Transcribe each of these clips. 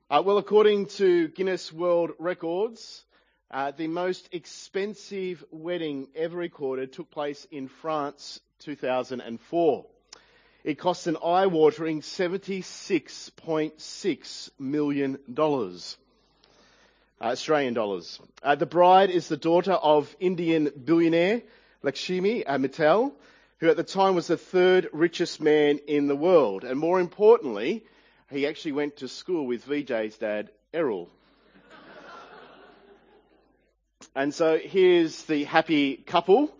Well, according to Guinness World Records, the most expensive wedding ever recorded took place in France 2004. It cost an eye-watering $76.6 million, Australian dollars. The bride is the daughter of Indian billionaire Lakshmi Mittal, who at the time was the third richest man in the world. And more importantly, he actually went to school with VJ's dad, Errol. And so here's the happy couple,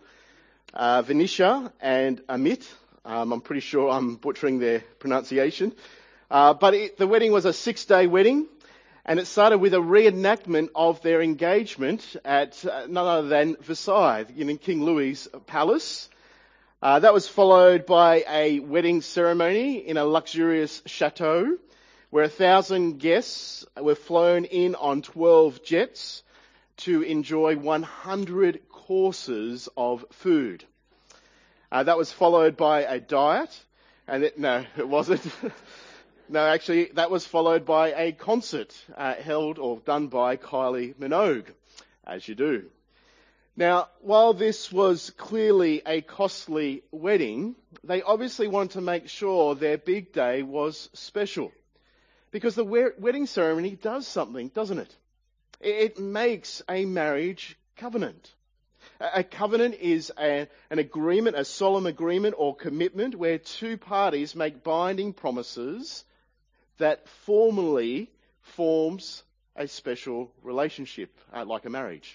Venetia and Amit. I'm pretty sure I'm butchering their pronunciation. But the wedding was a 6-day wedding, and it started with a reenactment of their engagement at none other than Versailles, in King Louis's palace. That was followed by a wedding ceremony in a luxurious chateau where 1,000 guests were flown in on 12 jets to enjoy 100 courses of food. That was followed by a diet, no, it wasn't. No, actually, that was followed by a concert held or done by Kylie Minogue, as you do. Now, while this was clearly a costly wedding, they obviously wanted to make sure their big day was special. Because the wedding ceremony does something, doesn't it? It makes a marriage covenant. A covenant is an agreement, a solemn agreement or commitment where two parties make binding promises that formally forms a special relationship, like a marriage.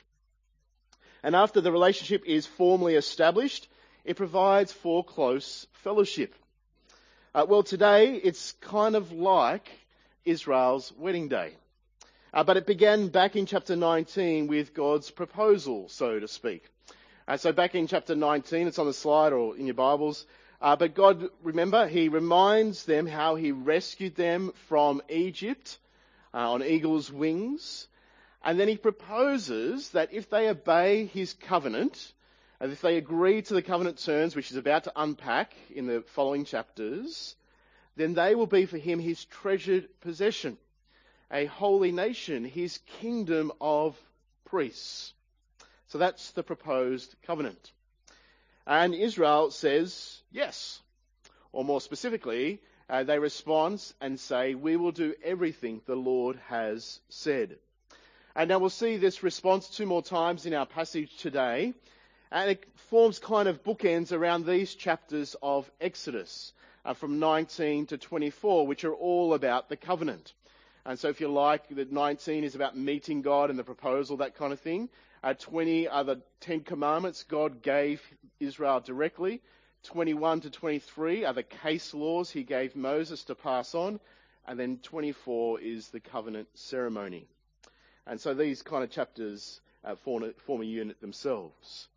And after the relationship is formally established, it provides for close fellowship. Well, today it's kind of like Israel's wedding day. But it began back in chapter 19 with God's proposal, so to speak. So back in chapter 19, it's on the slide or in your Bibles. But God, remember, He reminds them how He rescued them from Egypt on eagle's wings. And then He proposes that if they obey His covenant, and if they agree to the covenant terms, which He's about to unpack in the following chapters, then they will be for Him His treasured possession, a holy nation, His kingdom of priests. So that's the proposed covenant. And Israel says yes. Or more specifically, they respond and say, we will do everything the Lord has said. And now we'll see this response 2 more times in our passage today. And it forms kind of bookends around these chapters of Exodus, from 19 to 24, which are all about the covenant. And so if you like, the 19 is about meeting God and the proposal, that kind of thing. 20 are the 10 commandments God gave Israel directly. 21 to 23 are the case laws He gave Moses to pass on. And then 24 is the covenant ceremony. And so these kind of chapters form a unit themselves.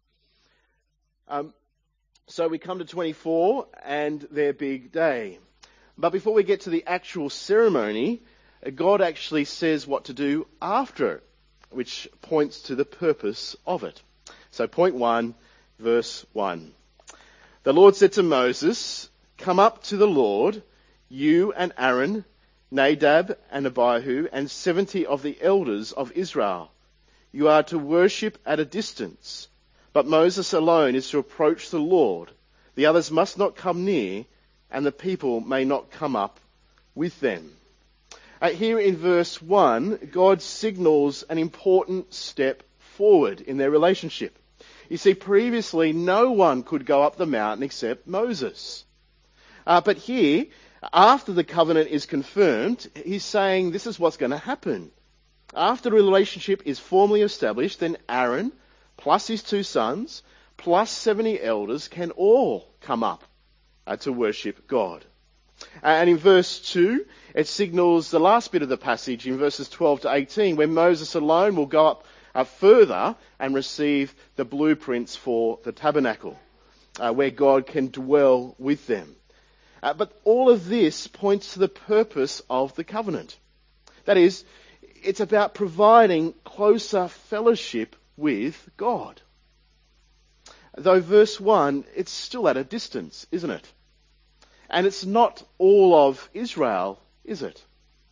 So we come to 24 and their big day. But before we get to the actual ceremony, God actually says what to do after it, which points to the purpose of it. So point 1, verse 1. The Lord said to Moses, "Come up to the Lord, you and Aaron, Nadab and Abihu, and 70 of the elders of Israel. You are to worship at a distance, but Moses alone is to approach the Lord. The others must not come near, and the people may not come up with them." Here in verse 1, God signals an important step forward in their relationship. You see, previously no one could go up the mountain except Moses. But here, after the covenant is confirmed, He's saying this is what's going to happen. After the relationship is formally established, then Aaron, plus his 2 sons, plus 70 elders can all come up to worship God. And in verse 2, it signals the last bit of the passage in verses 12 to 18, where Moses alone will go up further and receive the blueprints for the tabernacle, where God can dwell with them. But all of this points to the purpose of the covenant. That is, it's about providing closer fellowship with God. Though verse 1, it's still at a distance, isn't it? And it's not all of Israel, is it?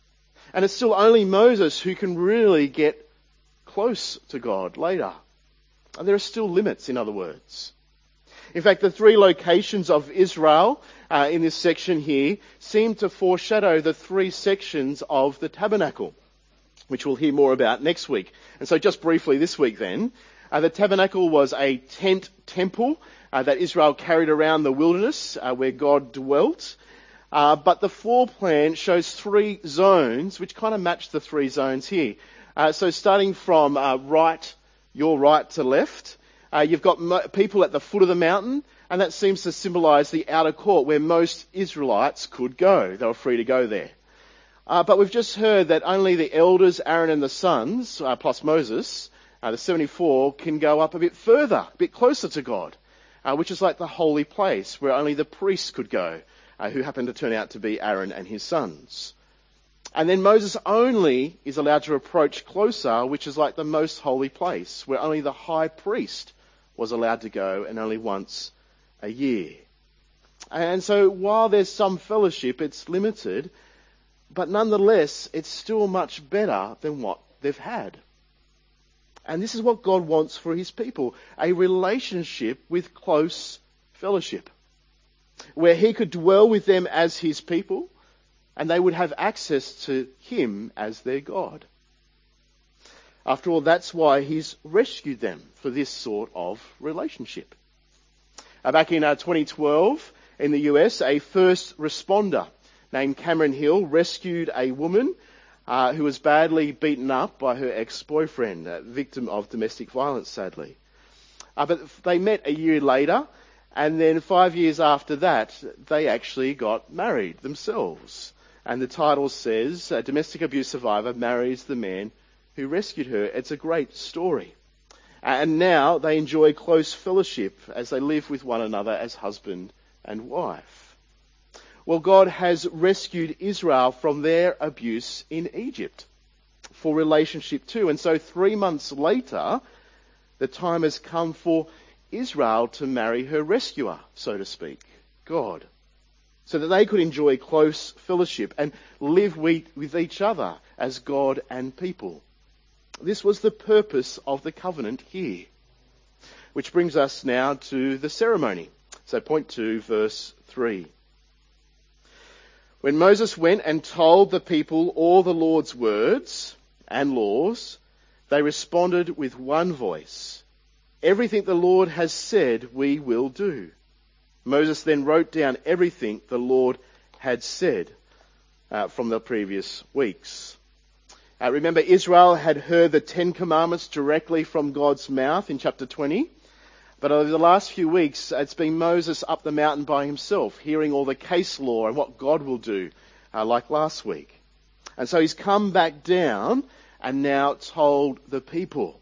And it's still only Moses who can really get close to God later. And there are still limits, in other words. In fact, the three locations of Israel in this section here seem to foreshadow the three sections of the tabernacle, which we'll hear more about next week. And so just briefly this week then, the tabernacle was a tent temple that Israel carried around the wilderness where God dwelt. But the floor plan shows three zones which kind of match the three zones here. So starting from your right to left, you've got people at the foot of the mountain, and that seems to symbolise the outer court where most Israelites could go. They were free to go there. But we've just heard that only the elders, Aaron and the sons, plus Moses, the 74, can go up a bit further, a bit closer to God, which is like the holy place where only the priests could go, who happened to turn out to be Aaron and his sons. And then Moses only is allowed to approach closer, which is like the most holy place, where only the high priest was allowed to go, and only once a year. And so while there's some fellowship, it's limited, but nonetheless, it's still much better than what they've had. And this is what God wants for his people, a relationship with close fellowship, where he could dwell with them as his people, and they would have access to him as their God. After all, that's why he's rescued them for this sort of relationship. Back in 2012 in the US, a first responder named Cameron Hill rescued a woman who was badly beaten up by her ex-boyfriend, a victim of domestic violence, sadly. But they met a year later, and then 5 years after that, they actually got married themselves. And the title says, a domestic abuse survivor marries the man who rescued her. It's a great story. And now they enjoy close fellowship as they live with one another as husband and wife. Well, God has rescued Israel from their abuse in Egypt for relationship too. And so 3 months later, the time has come for Israel to marry her rescuer, so to speak, God, so that they could enjoy close fellowship and live with each other as God and people. This was the purpose of the covenant here. Which brings us now to the ceremony. So point 2, verse 3. When Moses went and told the people all the Lord's words and laws, they responded with one voice, "Everything the Lord has said we will do." Moses then wrote down everything the Lord had said from the previous weeks. Remember, Israel had heard the 10 Commandments directly from God's mouth in chapter 20. But over the last few weeks, it's been Moses up the mountain by himself, hearing all the case law and what God will do, like last week. And so he's come back down and now told the people.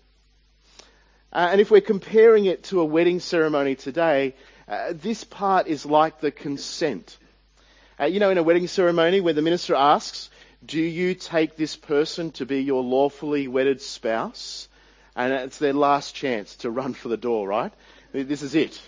And if we're comparing it to a wedding ceremony today, this part is like the consent. In a wedding ceremony where the minister asks, do you take this person to be your lawfully wedded spouse? And it's their last chance to run for the door, right? This is it.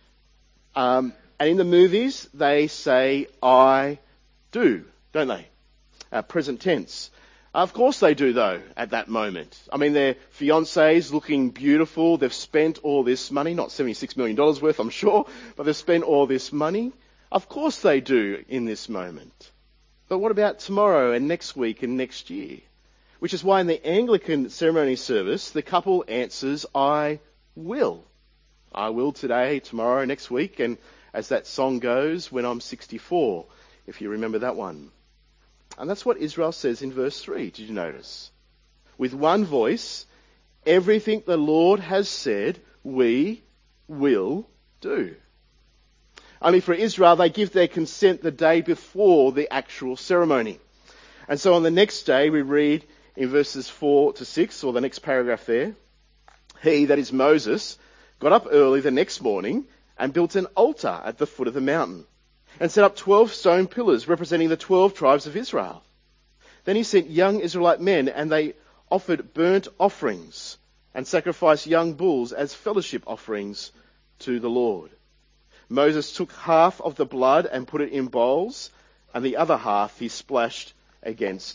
And in the movies, they say, I do, don't they? Present tense. Of course they do, though, at that moment. I mean, their fiancés looking beautiful. They've spent all this money, not $76 million worth, I'm sure, but they've spent all this money. Of course they do in this moment. But what about tomorrow and next week and next year? Which is why in the Anglican ceremony service, the couple answers, I will. I will today, tomorrow, next week, and as that song goes, when I'm 64, if you remember that one. And that's what Israel says in verse 3, did you notice? With one voice, everything the Lord has said, we will do. Only for Israel, they give their consent the day before the actual ceremony. And so on the next day, we read in verses 4 to 6, or the next paragraph there, he, that is Moses, got up early the next morning and built an altar at the foot of the mountain and set up 12 stone pillars representing the 12 tribes of Israel. Then he sent young Israelite men, and they offered burnt offerings and sacrificed young bulls as fellowship offerings to the Lord. Moses took half of the blood and put it in bowls, and the other half he splashed against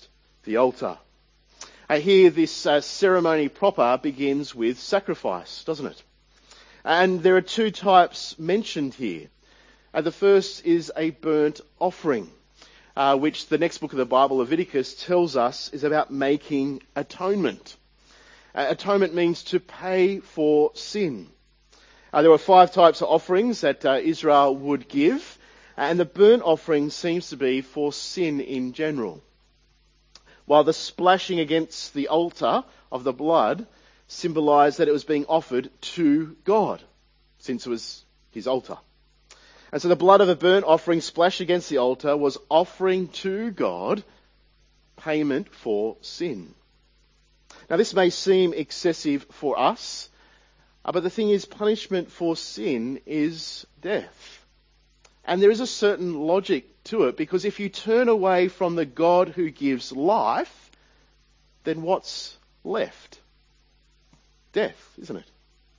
the altar. Here, this ceremony proper begins with sacrifice, doesn't it? And there are two types mentioned here. The first is a burnt offering, which the next book of the Bible, Leviticus, tells us is about making atonement. Atonement means to pay for sin. There were 5 types of offerings that Israel would give, and the burnt offering seems to be for sin in general. While the splashing against the altar of the blood symbolised that it was being offered to God, since it was his altar. And so the blood of a burnt offering splashed against the altar was offering to God payment for sin. Now this may seem excessive for us, but the thing is, punishment for sin is death. And there is a certain logic to it, because if you turn away from the God who gives life, then what's left? Death, isn't it?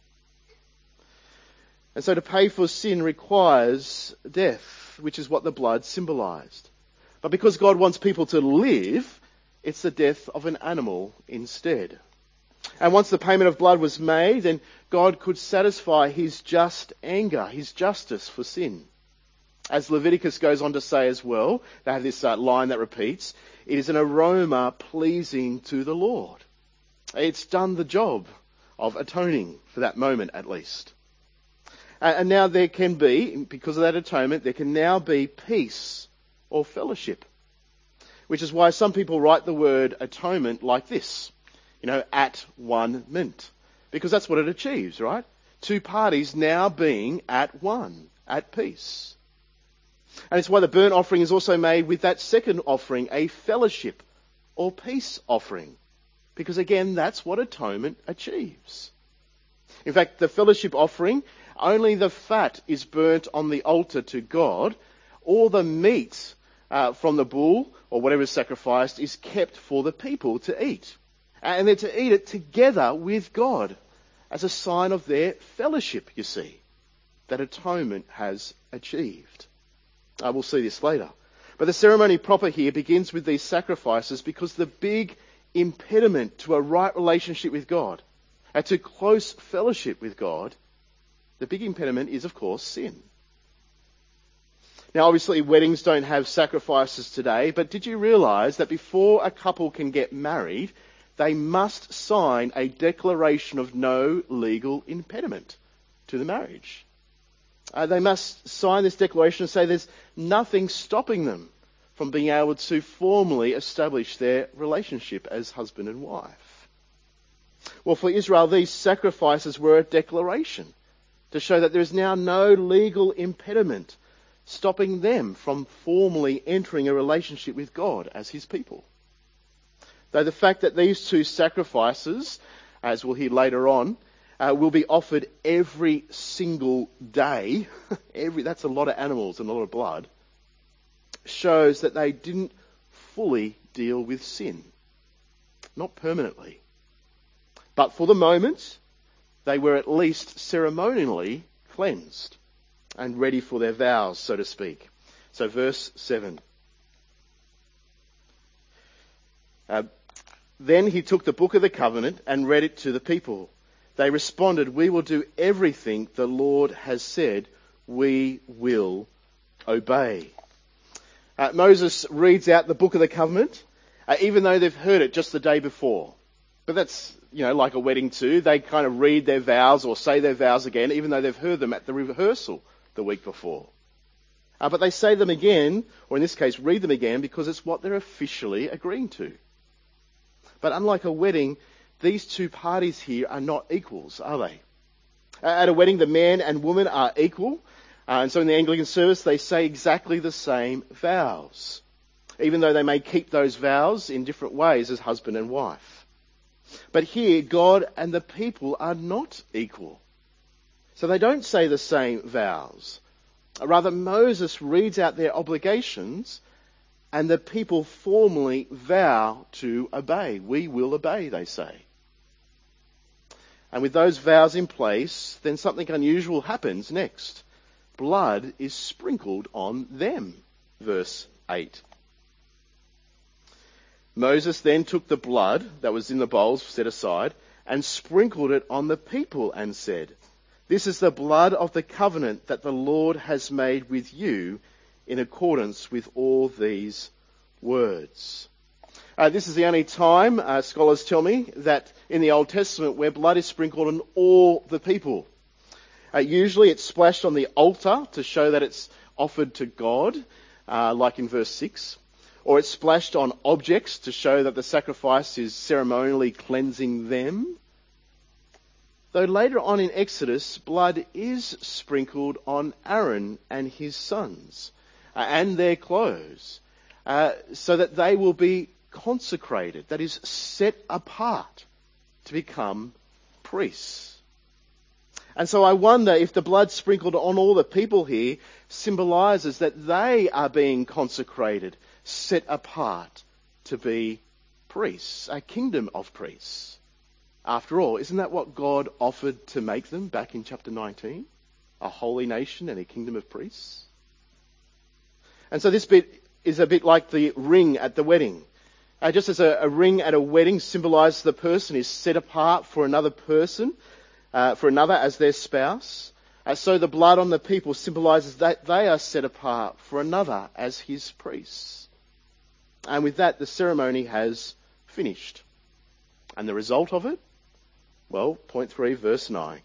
And so to pay for sin requires death, which is what the blood symbolised. But because God wants people to live, it's the death of an animal instead. And once the payment of blood was made, then God could satisfy his just anger, his justice for sin. As Leviticus goes on to say as well, they have this line that repeats, it is an aroma pleasing to the Lord. It's done the job of atoning for that moment at least. And now there can be, because of that atonement, there can now be peace or fellowship. Which is why some people write the word atonement like this, at one mint. Because that's what it achieves, right? 2 parties now being at one, at peace. And it's why the burnt offering is also made with that second offering, a fellowship or peace offering. Because again, that's what atonement achieves. In fact, the fellowship offering, only the fat is burnt on the altar to God. All the meat from the bull or whatever is sacrificed is kept for the people to eat. And they're to eat it together with God as a sign of their fellowship, you see, that atonement has achieved. We'll see this later. But the ceremony proper here begins with these sacrifices because the big impediment to a right relationship with God, and to close fellowship with God, the big impediment is, of course, sin. Now, obviously, weddings don't have sacrifices today, but did you realise that before a couple can get married, they must sign a declaration of no legal impediment to the marriage? They must sign this declaration and say there's nothing stopping them from being able to formally establish their relationship as husband and wife. Well, for Israel, these sacrifices were a declaration to show that there is now no legal impediment stopping them from formally entering a relationship with God as his people. Though the fact that these 2 sacrifices, as we'll hear later on, will be offered every single day, that's a lot of animals and a lot of blood, shows that they didn't fully deal with sin. Not permanently. But for the moment, they were at least ceremonially cleansed and ready for their vows, so to speak. So verse 7. Then he took the book of the covenant and read it to the people. They responded, "We will do everything the Lord has said. We will obey." Moses reads out the book of the covenant, even though they've heard it just the day before. But that's, like a wedding too. They kind of read their vows or say their vows again, even though they've heard them at the rehearsal the week before. But they say them again, or in this case, read them again, because it's what they're officially agreeing to. But unlike a wedding, these 2 parties here are not equals, are they? At a wedding, the man and woman are equal. And so in the Anglican service, they say exactly the same vows, even though they may keep those vows in different ways as husband and wife. But here, God and the people are not equal. So they don't say the same vows. Rather, Moses reads out their obligations, and the people formally vow to obey. We will obey, they say. And with those vows in place, then something unusual happens next. Blood is sprinkled on them. Verse 8. Moses then took the blood that was in the bowls set aside and sprinkled it on the people and said, "This is the blood of the covenant that the Lord has made with you in accordance with all these words." This is the only time, scholars tell me, that in the Old Testament where blood is sprinkled on all the people. Usually it's splashed on the altar to show that it's offered to God, like in verse 6. Or it's splashed on objects to show that the sacrifice is ceremonially cleansing them. Though later on in Exodus, blood is sprinkled on Aaron and his sons and their clothes, so that they will be consecrated, that is, set apart to become priests. And so I wonder if the blood sprinkled on all the people here symbolises that they are being consecrated, set apart to be priests, a kingdom of priests. After all, isn't that what God offered to make them back in chapter 19? A holy nation and a kingdom of priests? And so this bit is a bit like the ring at the wedding. Just as a ring at a wedding symbolises the person is set apart for another person, for another as their spouse, so the blood on the people symbolises that they are set apart for another as his priests. And with that, the ceremony has finished. And the result of it? Well, point 3, verse 9.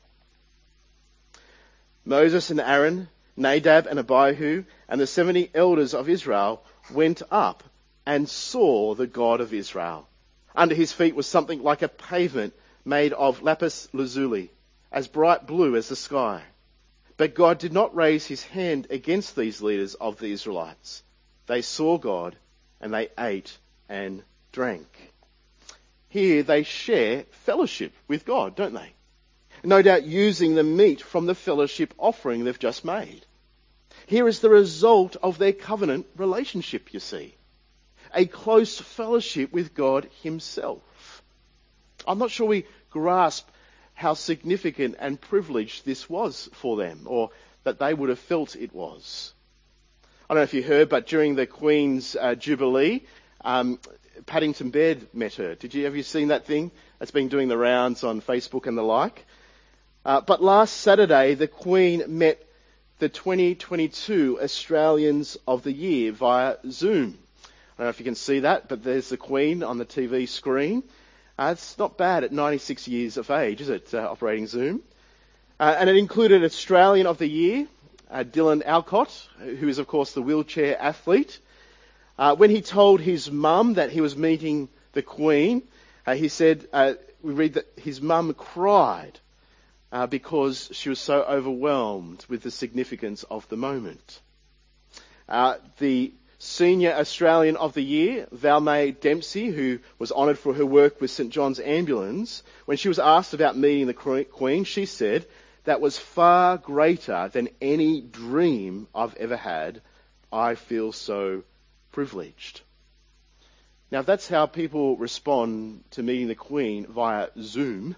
Moses and Aaron, Nadab and Abihu, and the 70 elders of Israel went up and saw the God of Israel. Under his feet was something like a pavement made of lapis lazuli, as bright blue as the sky. But God did not raise his hand against these leaders of the Israelites. They saw God and they ate and drank. Here they share fellowship with God, don't they? No doubt using the meat from the fellowship offering they've just made. Here is the result of their covenant relationship, you see. A close fellowship with God himself. I'm not sure we grasp how significant and privileged this was for them, or that they would have felt it was. I don't know if you heard, but during the Queen's Jubilee, Paddington Bear met her. Have you seen that thing? It's been doing the rounds on Facebook and the like. But last Saturday, the Queen met the 2022 Australians of the Year via Zoom. I don't know if you can see that, but there's the Queen on the TV screen. It's not bad at 96 years of age, is it, operating Zoom? And it included Australian of the Year, Dylan Alcott, who is, of course, the wheelchair athlete. When he told his mum that he was meeting the Queen, he said, we read that his mum cried because she was so overwhelmed with the significance of the moment. The Senior Australian of the Year, Valmae Dempsey, who was honoured for her work with St John's Ambulance, when she was asked about meeting the Queen, she said, "That was far greater than any dream I've ever had. I feel so privileged." Now, if that's how people respond to meeting the Queen via Zoom,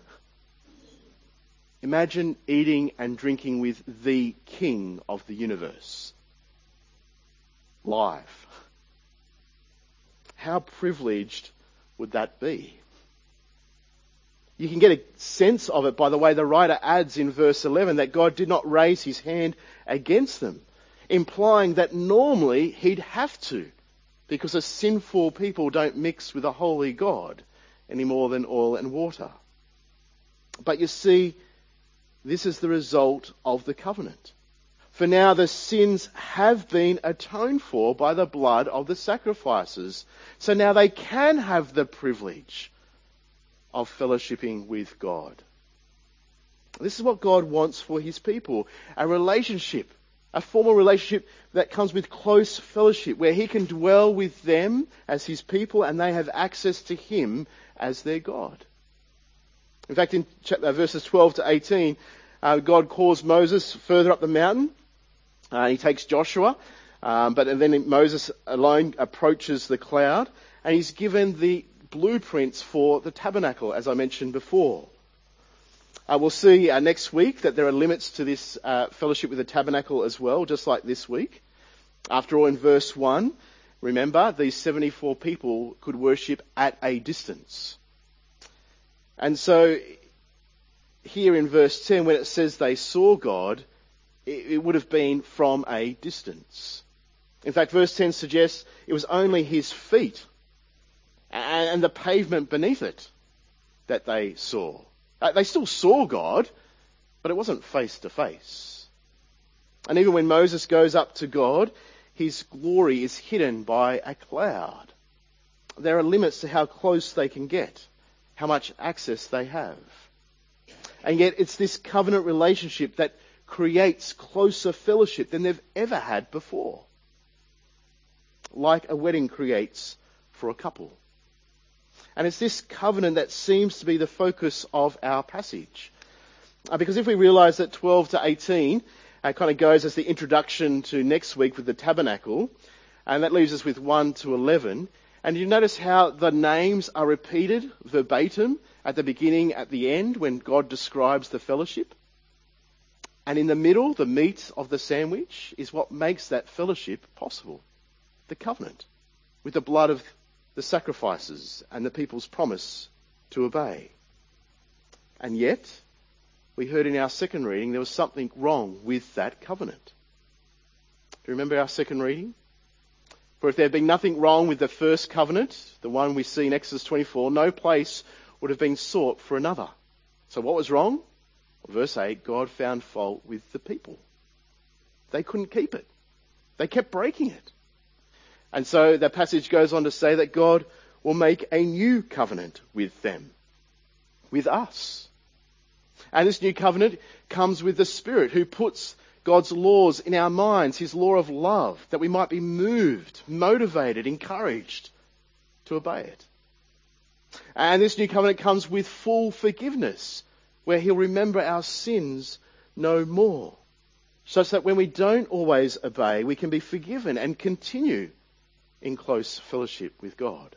imagine eating and drinking with the King of the universe. Live. How privileged would that be? You can get a sense of it by the way the writer adds in verse 11 that God did not raise his hand against them, implying that normally he'd have to, because a sinful people don't mix with a holy God any more than oil and water. But you see, this is the result of the covenant. For now the sins have been atoned for by the blood of the sacrifices. So now they can have the privilege of fellowshipping with God. This is what God wants for his people. A relationship, a formal relationship that comes with close fellowship, where he can dwell with them as his people and they have access to him as their God. In fact, in verses 12 to 18, God calls Moses further up the mountain. He takes Joshua, but then Moses alone approaches the cloud, and he's given the blueprints for the tabernacle, as I mentioned before. We'll see next week that there are limits to this fellowship with the tabernacle as well, just like this week. After all, in verse 1, Remember, these 74 people could worship at a distance. And so here in verse 10, when it says they saw God, it would have been from a distance. In fact, verse 10 suggests it was only his feet and the pavement beneath it that they saw. They still saw God, but it wasn't face to face. And even when Moses goes up to God, his glory is hidden by a cloud. There are limits to how close they can get, how much access they have. And yet it's this covenant relationship that creates closer fellowship than they've ever had before. Like a wedding creates for a couple. And it's this covenant that seems to be the focus of our passage. Because if we realise that 12 to 18 kind of goes as the introduction to next week with the tabernacle, and that leaves us with 1 to 11, and you notice how the names are repeated verbatim at the beginning, at the end, when God describes the fellowship. And in the middle, the meat of the sandwich is what makes that fellowship possible. The covenant, with the blood of the sacrifices and the people's promise to obey. And yet, we heard in our second reading there was something wrong with that covenant. Do you remember our second reading? For if there had been nothing wrong with the first covenant, the one we see in Exodus 24, no place would have been sought for another. So what was wrong? Well, verse 8, God found fault with the people. They couldn't keep it. They kept breaking it. And so the passage goes on to say that God will make a new covenant with them, with us. And this new covenant comes with the Spirit, who puts God's laws in our minds, his law of love, that we might be moved, motivated, encouraged to obey it. And this new covenant comes with full forgiveness, where he'll remember our sins no more, such that when we don't always obey, we can be forgiven and continue in close fellowship with God.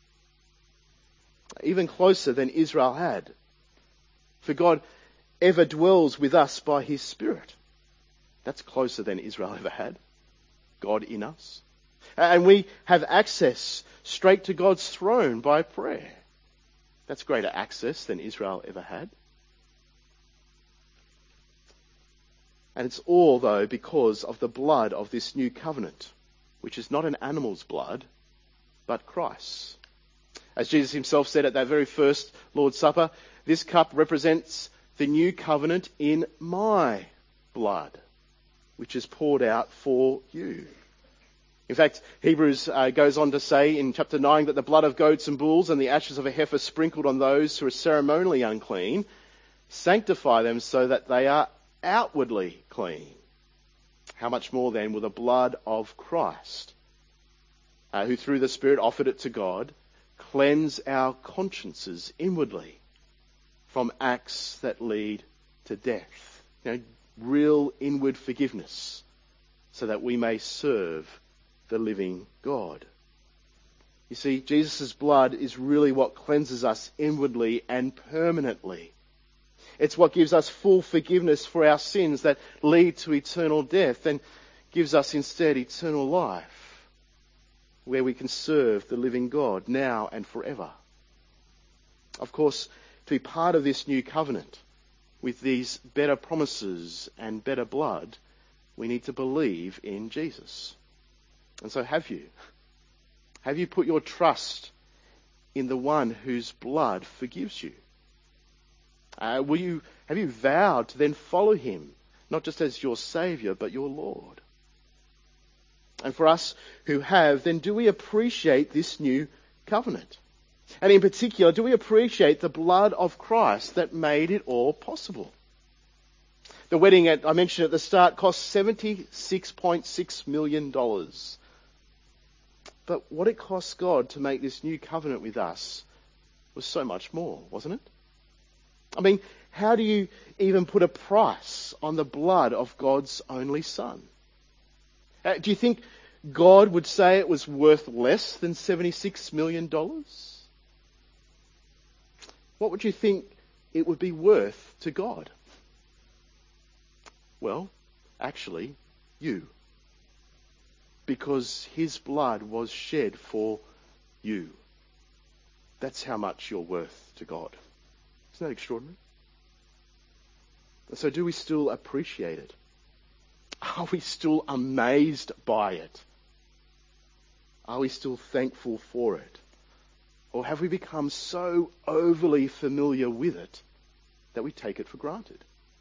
Even closer than Israel had. For God ever dwells with us by his Spirit. That's closer than Israel ever had. God in us. And we have access straight to God's throne by prayer. That's greater access than Israel ever had. And it's all, though, because of the blood of this new covenant, which is not an animal's blood, but Christ's. As Jesus himself said at that very first Lord's Supper, this cup represents the new covenant in my blood, which is poured out for you. In fact, Hebrews goes on to say in chapter 9 that the blood of goats and bulls and the ashes of a heifer sprinkled on those who are ceremonially unclean sanctify them so that they are outwardly clean. How much more then will the blood of Christ, who through the Spirit offered it to God, cleanse our consciences inwardly from acts that lead to death? Real inward forgiveness, so that we may serve the living God. You see, Jesus' blood is really what cleanses us inwardly and permanently. It's what gives us full forgiveness for our sins that lead to eternal death and gives us instead eternal life, where we can serve the living God now and forever. Of course, to be part of this new covenant with these better promises and better blood, we need to believe in Jesus. And so have you? Have you put your trust in the one whose blood forgives you? Have you vowed to then follow him, not just as your Saviour, but your Lord? And for us who have, then do we appreciate this new covenant? And in particular, do we appreciate the blood of Christ that made it all possible? The wedding, I mentioned at the start, cost $76.6 million. But what it cost God to make this new covenant with us was so much more, wasn't it? I mean, how do you even put a price on the blood of God's only Son? Do you think God would say it was worth less than $76 million? What would you think it would be worth to God? Well, actually, you. because his blood was shed for you. That's how much you're worth to God. Isn't that extraordinary? And so do we still appreciate it? Are we still amazed by it? Are we still thankful for it? Or have we become so overly familiar with it that we take it for granted?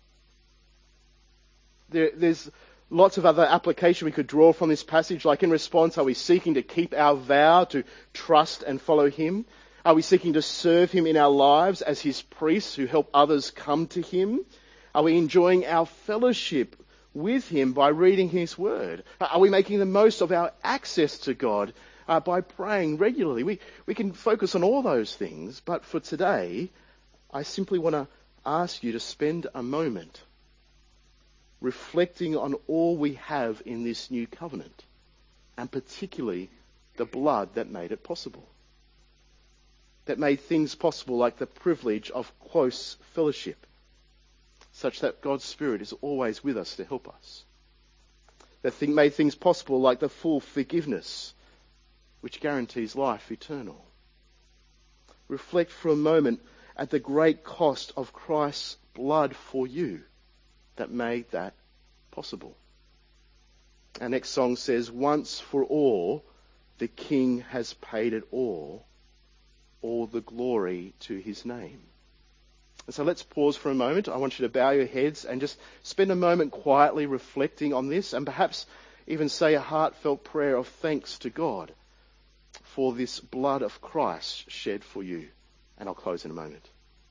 There's lots of other application we could draw from this passage, like in response, are we seeking to keep our vow to trust and follow him? Are we seeking to serve him in our lives as his priests who help others come to him? Are we enjoying our fellowship with him by reading his word? Are we making the most of our access to God by praying regularly? We can focus on all those things, but for today, I simply want to ask you to spend a moment reflecting on all we have in this new covenant, and particularly the blood that made it possible. That made things possible like the privilege of close fellowship, such that God's Spirit is always with us to help us. That made things possible like the full forgiveness, which guarantees life eternal. Reflect for a moment at the great cost of Christ's blood for you that made that possible. Our next song says, once for all, the King has paid it all the glory to his name. And so let's pause for a moment. I want you to bow your heads and just spend a moment quietly reflecting on this, and perhaps even say a heartfelt prayer of thanks to God for this blood of Christ shed for you. And I'll close in a moment.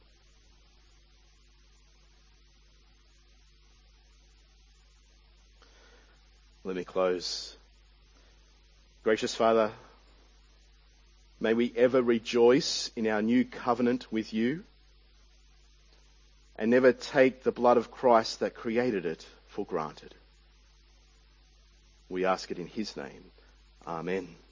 Let me close. Gracious Father, may we ever rejoice in our new covenant with you and never take the blood of Christ that created it for granted. We ask it in his name. Amen.